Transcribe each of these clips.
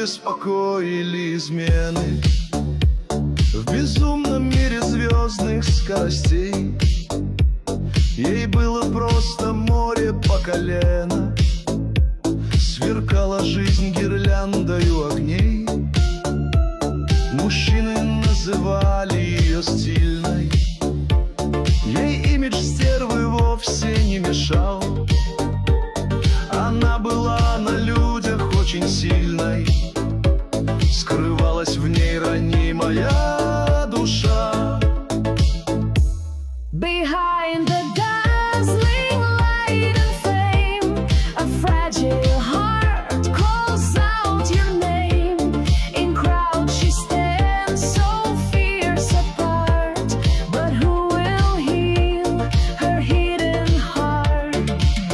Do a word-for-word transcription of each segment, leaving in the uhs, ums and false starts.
беспокоили измены. В безумном мире звездных скоростей ей было просто море по колено. Сверкала жизнь гирляндою огней. Мужчины называли ее стильной. Ей имидж стервы вовсе не мешал. Она была на людях очень сильной. Скрывалась в ней ранимая душа. Behind the dazzling light and fame, a fragile heart calls out your name. In crowd she stands so fierce apart, but who will heal her hidden heart?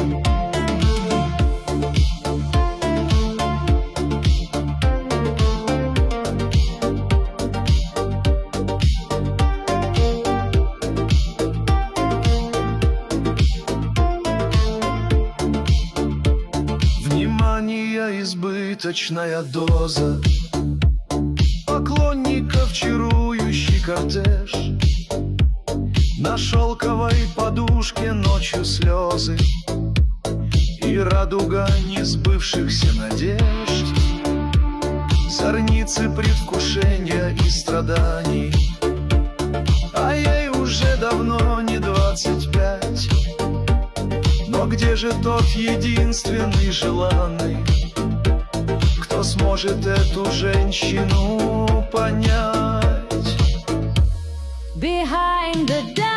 Внимание, избыточная доза, поклонников чарующий кортеж. На шелковой подушке ночью слезы и радуга несбывшихся надежд. Зорницы предвкушения и страданий, а ей уже давно не двадцать пять. Но где же тот единственный желанный, кто сможет эту женщину понять? Behind the